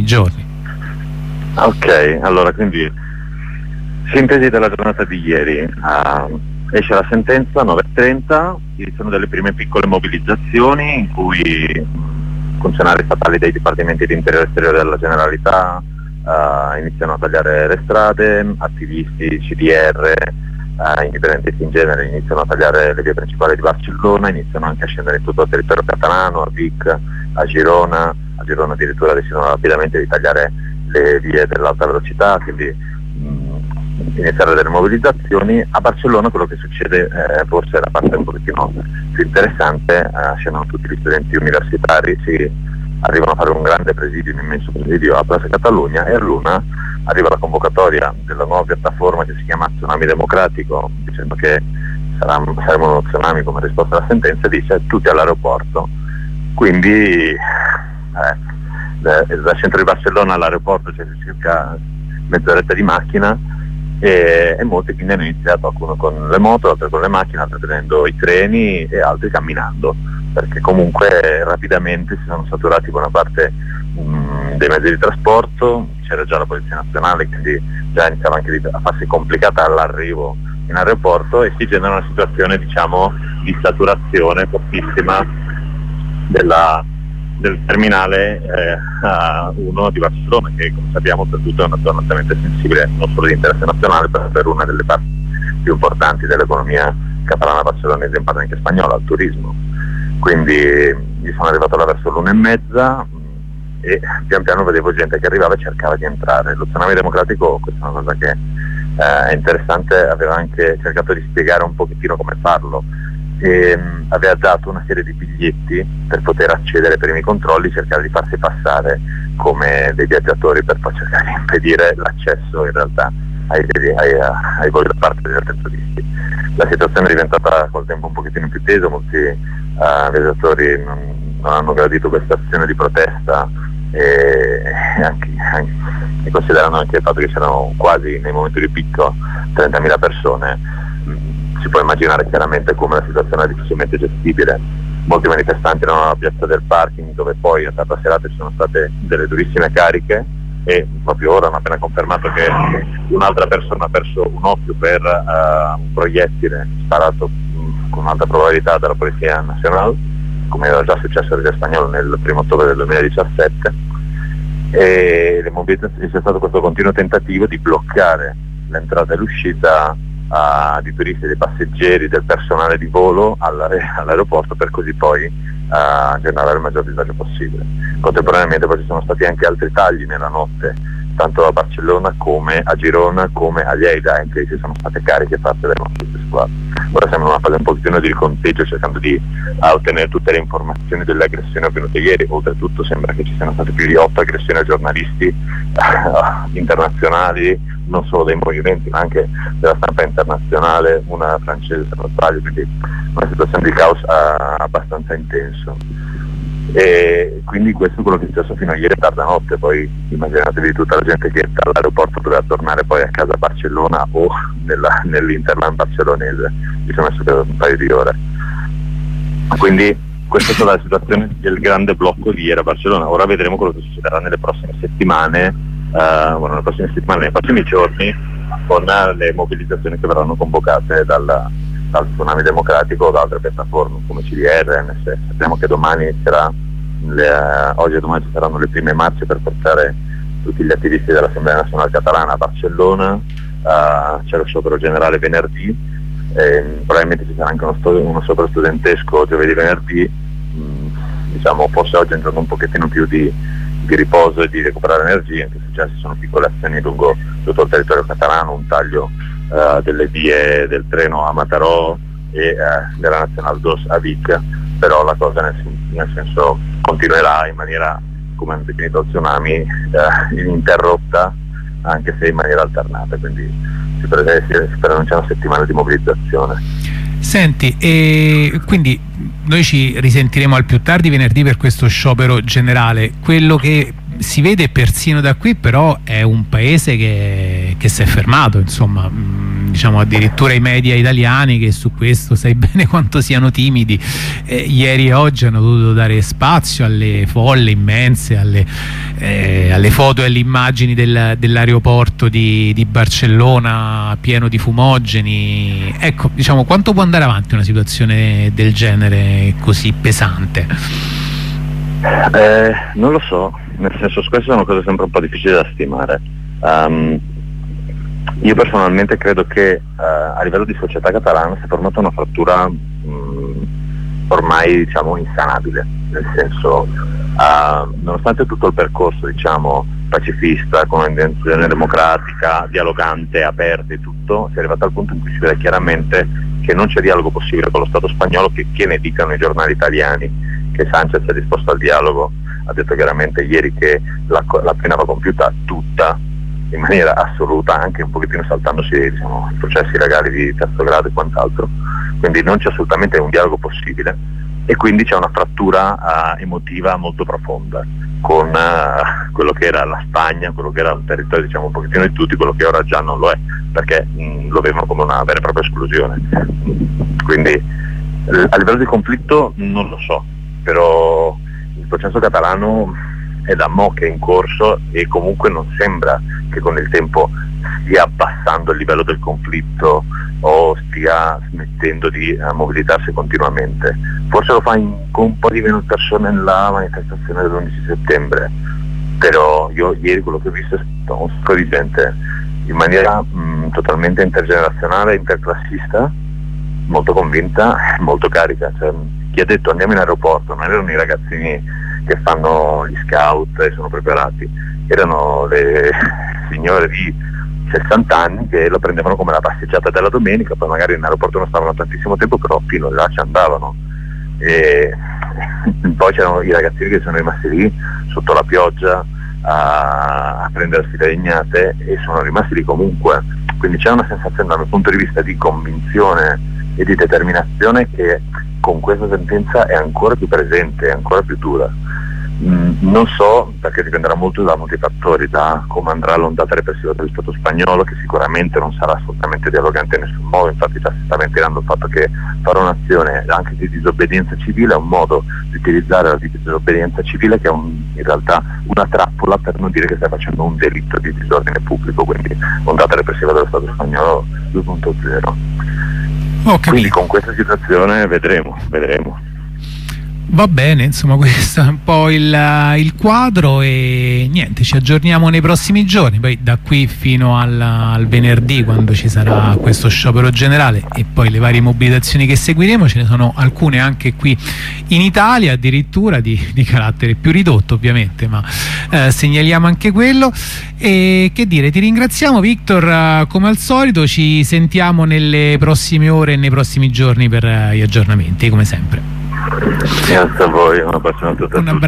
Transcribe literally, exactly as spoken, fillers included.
giorni. Ok, allora quindi sintesi della giornata di ieri. Uh, esce la sentenza nove e trenta, ci sono delle prime piccole mobilizzazioni in cui funzionari statali dei dipartimenti di interiore e esteriore della Generalità uh, iniziano a tagliare le strade, attivisti, C D R, uh, indipendentisti in genere iniziano a tagliare le vie principali di Barcellona, iniziano anche a scendere in tutto il territorio catalano, a Vic, a Girona, a Girona addirittura decidono rapidamente di tagliare le vie dell'alta velocità, quindi mh, iniziare delle mobilizzazioni. A Barcellona quello che succede eh, forse è la parte un pochettino più interessante, eh, scendono tutti gli studenti universitari, si arrivano a fare un grande presidio, un immenso presidio a Plaza Catalunya, e a Luna arriva la convocatoria della nuova piattaforma che si chiama Tsunami Democratico, dicendo che sarà, saremo uno tsunami come risposta alla sentenza, e dice tutti all'aeroporto. Quindi eh, dal centro di Barcellona all'aeroporto c'è circa mezz'oretta di macchina e, e molti quindi hanno iniziato, qualcuno con le moto, altri con le macchine, altri prendendo i treni e altri camminando, perché comunque rapidamente si sono saturati buona parte mh, dei mezzi di trasporto, c'era già la Polizia Nazionale, quindi già iniziava anche a farsi complicata all'arrivo in aeroporto, e si genera una situazione, diciamo, di saturazione fortissima della del terminale eh, uno di Barcellona, che come sappiamo per tutto è una zona altamente sensibile, non solo di interesse nazionale, ma per una delle parti più importanti dell'economia catalana, barcellonese e in parte anche spagnola, il turismo. Quindi mi sono arrivato là verso l'una e mezza e pian piano vedevo gente che arrivava e cercava di entrare. Lo Tsunami Democratico, questa è una cosa che eh, è interessante, aveva anche cercato di spiegare un pochettino come farlo. E, mh, aveva dato una serie di biglietti per poter accedere ai primi controlli, cercare di farsi passare come dei viaggiatori per poi cercare di impedire l'accesso in realtà ai, ai, ai voli da parte degli altri turisti. La situazione è diventata col tempo un pochettino più tesa, molti uh, viaggiatori non, non hanno gradito questa azione di protesta e, e anche, anche e considerando anche il fatto che c'erano quasi nei momenti di picco trentamila persone. Si può immaginare chiaramente come la situazione è difficilmente gestibile. Molti manifestanti erano alla piazza del parking, dove poi a tarda serata ci sono state delle durissime cariche, e proprio ora hanno appena confermato che un'altra persona ha perso un occhio per uh, un proiettile sparato mh, con un'alta probabilità dalla Polizia Nazionale, come era già successo al Regio Spagnolo nel primo ottobre del duemiladiciassette, e le mobilitazioni, c'è stato questo continuo tentativo di bloccare l'entrata e l'uscita Uh, di turisti, dei passeggeri, del personale di volo all'aeroporto, per così poi uh, generare il maggior disagio possibile. Contemporaneamente poi ci sono stati anche altri tagli nella notte, tanto a Barcellona come a Girona come a Lleida, in cui ci sono state cariche fatte dalle nostre squadre. Ora siamo in una fase un pochettino di riconteggio, cercando di uh, ottenere tutte le informazioni delle aggressioni avvenute ieri. Oltretutto sembra che ci siano state più di otto aggressioni a giornalisti uh, internazionali, non solo dei movimenti ma anche della stampa internazionale, una francese se non sbaglio, quindi una situazione di caos uh, abbastanza intenso. E quindi questo è quello che è successo fino a ieri tarda notte. Poi immaginatevi tutta la gente che dall'aeroporto doveva tornare poi a casa a Barcellona o nella, nell'interland barcellonese, ci sono messo per un paio di ore. Quindi questa è stata la situazione del grande blocco di ieri a Barcellona. Ora vedremo quello che succederà nelle prossime settimane, Uh, bueno, nelle prossime settimane, nei prossimi giorni, con uh, le mobilizzazioni che verranno convocate dal, dal Tsunami Democratico o da altre piattaforme come C D R, M S. Sappiamo che domani inizierà, le, uh, oggi e domani ci saranno le prime marce per portare tutti gli attivisti dell'Assemblea Nazionale Catalana a Barcellona, uh, c'è lo sciopero generale venerdì, e probabilmente ci sarà anche uno, sto- uno sciopero studentesco giovedì venerdì, mm, diciamo forse oggi è un giorno un pochettino più di di riposo e di recuperare energie, anche se già ci sono piccole azioni lungo tutto il territorio catalano, un taglio uh, delle vie del treno a Mataró e uh, della Nazionale due a Vic, però la cosa nel, nel senso continuerà in maniera, come hanno definito il tsunami, uh, ininterrotta, anche se in maniera alternata, quindi si, pre- si, si preannuncia una settimana di mobilizzazione. Senti, e quindi noi ci risentiremo al più tardi venerdì per questo sciopero generale. Quello che si vede persino da qui però è un paese che, che si è fermato, insomma, diciamo addirittura i media italiani, che su questo sai bene quanto siano timidi, eh, ieri e oggi hanno dovuto dare spazio alle folle immense, alle, eh, alle foto e alle immagini del, dell'aeroporto di, di Barcellona pieno di fumogeni. Ecco, diciamo, quanto può andare avanti una situazione del genere così pesante? Eh, non lo so, nel senso, queste sono cose sempre un po' difficili da stimare. Um, io personalmente credo che uh, a livello di società catalana si è formata una frattura um, ormai, diciamo, insanabile, nel senso, uh, nonostante tutto il percorso, diciamo, pacifista, con un'intenzione democratica, dialogante, aperta e tutto, si è arrivato al punto in cui si vede chiaramente che non c'è dialogo possibile con lo Stato spagnolo, che, che ne dicano i giornali italiani che Sanchez è disposto al dialogo. Ha detto chiaramente ieri che la, la pena va compiuta tutta, in maniera assoluta, anche un pochettino saltandosi, diciamo, i processi legali di terzo grado e quant'altro, quindi non c'è assolutamente un dialogo possibile, e quindi c'è una frattura uh, emotiva molto profonda con uh, quello che era la Spagna, quello che era un territorio, diciamo, un pochettino di tutti, quello che ora già non lo è, perché mh, lo vedono come una vera e propria esclusione. Quindi l- a livello di conflitto non lo so, però il processo catalano è da mo' che è in corso, e comunque non sembra che con il tempo stia abbassando il livello del conflitto o stia smettendo di uh, mobilitarsi continuamente. Forse lo fa in, con un po' di meno persone nella manifestazione dell'undici settembre, però io ieri quello che ho visto è stato un sacco di gente in maniera mh, totalmente intergenerazionale, interclassista, molto convinta, molto carica. Cioè, chi ha detto andiamo in aeroporto non erano i ragazzini che fanno gli scout e sono preparati, erano le signore di sessanta anni che lo prendevano come la passeggiata della domenica, poi magari in aeroporto non stavano tantissimo tempo, però fino là ci andavano. E poi c'erano i ragazzini che sono rimasti lì sotto la pioggia a, a prendere le legnate, e sono rimasti lì comunque. Quindi c'è una sensazione dal mio punto di vista di convinzione e di determinazione che con questa sentenza è ancora più presente, è ancora più dura. Mm, non so, perché dipenderà molto da molti fattori, da come andrà l'ondata repressiva dello Stato spagnolo, che sicuramente non sarà assolutamente dialogante in nessun modo. Infatti già si sta ventilando il fatto che fare un'azione anche di disobbedienza civile è un modo di utilizzare la disobbedienza civile, che è un, in realtà una trappola per non dire che stai facendo un delitto di disordine pubblico, quindi ondata repressiva dello Stato spagnolo due punto zero. Okay. Quindi con questa situazione vedremo, vedremo. Va bene, insomma, questo è un po' il, il quadro, e niente, ci aggiorniamo nei prossimi giorni, poi da qui fino al, al venerdì, quando ci sarà questo sciopero generale, e poi le varie mobilitazioni che seguiremo. Ce ne sono alcune anche qui in Italia, addirittura di, di carattere più ridotto ovviamente, ma eh, segnaliamo anche quello. E che dire, ti ringraziamo Victor, come al solito ci sentiamo nelle prossime ore e nei prossimi giorni per gli aggiornamenti, come sempre. Grazie a voi, una buona giornata a tutti.